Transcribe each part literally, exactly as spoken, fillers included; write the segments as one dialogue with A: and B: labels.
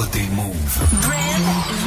A: Nouveauté Move.
B: Brand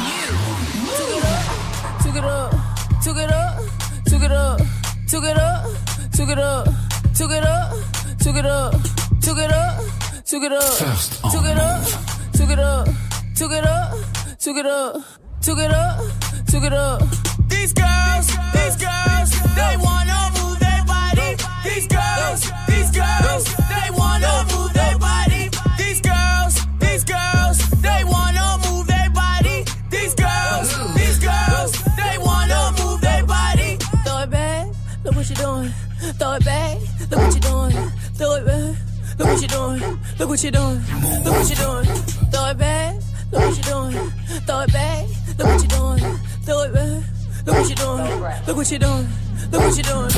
B: new. Took it up, took it up, took it up, took it up, took it up, took it up, took it up, took it up, took it up, took it up,
A: First on
B: took it up, took it up, took it up, took it up, took it up, took it up. These girls, these girls, they wanna move their body. These girls, these girls, they wanna move their body. These girls, these girls, they wanna move their body. These girls, these girls, they wanna move their body. Throw it back, look what you doing. Throw it back, look what you doing. Throw it back, look what you doing. Look what you doing. Look what you doing. Throw it back, look what you doing. Throw it back, look what you doing. Throw it back. Look what you doing, look what you doing, look what you doing.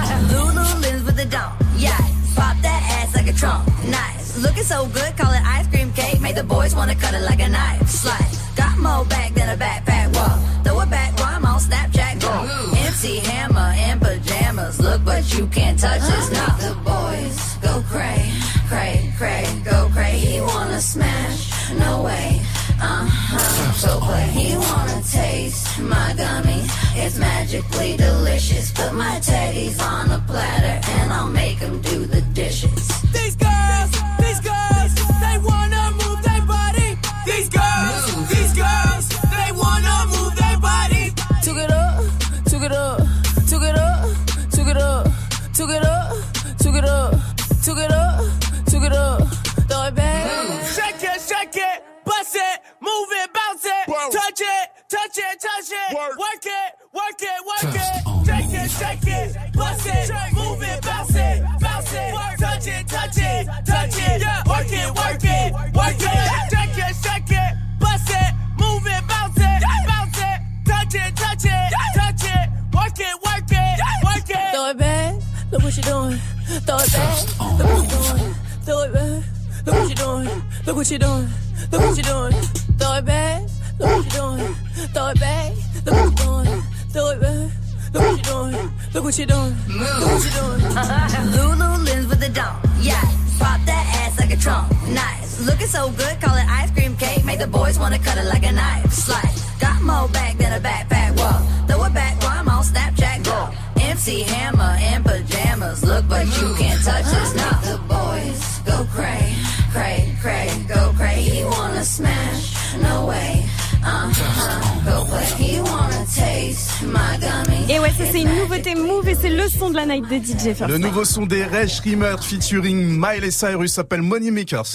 C: Lulu lives with the dome, yeah. Pop that ass like a trunk, nice. Looking so good, call it ice cream cake. Make the boys wanna cut it like a knife, slice. Got more back than a backpack, whoa. Throw it back while I'm on Snapchat, go. M C Hammer in pajamas, look but you can't touch us, no. The boys go cray, cray, cray, go cray. He wanna smash, no way. Uh-huh, so play. He wanna taste my gummy. It's magically delicious. Put my teddies on a platter and I'll make him do the dishes.
B: These girls, these girls, they wanna move their body. These girls, move. These girls, they wanna move their body. Took it up, took it up, took it up, took it up, took it up, took it up, took it up, took it up. Throw it back. Shake it, shake it. Bust it, move it, bounce it, Whoa. touch it, touch it, touch it, work, work it, work it, work it, shake it, shake it, bust it, move it, bounce it, bounce it, work, touch it, touch it, touch it, yeah. work it, work it, work it, shake it, shake it, bust it, move it, bounce it, bounce it, touch it, touch it, touch it, work it, work it, work it. Throw it back, look what you're doing. Throw it back, look what you're doing. Throw it back, look what you're doing. Look what you're doing. Look what you doing. Throw it back. Look what you doing. Throw it back. Look what you doing. Throw it back. Look what you doing. Look what you doing. Look what you doing.
C: Lulu lives with the dome, yeah. Pop that ass like a trunk, nice. Looking so good, call it ice cream cake. Make the boys wanna cut it like a knife, slice. Got more back than a backpack, whoa. Throw it back while I'm on Snapchat, go. M C Hammer in pajamas, look but you can't touch us, now. The boys go cray, cray, cray, go cray. He wanna smash, no way. Uh-huh, go play. He wanna taste my gummy.
D: Et ouais, ça c'est une nouveauté Move et c'est le son de la night de D J First.
E: Le nouveau son des Reg Rimmer featuring Miley Cyrus s'appelle Money Makers.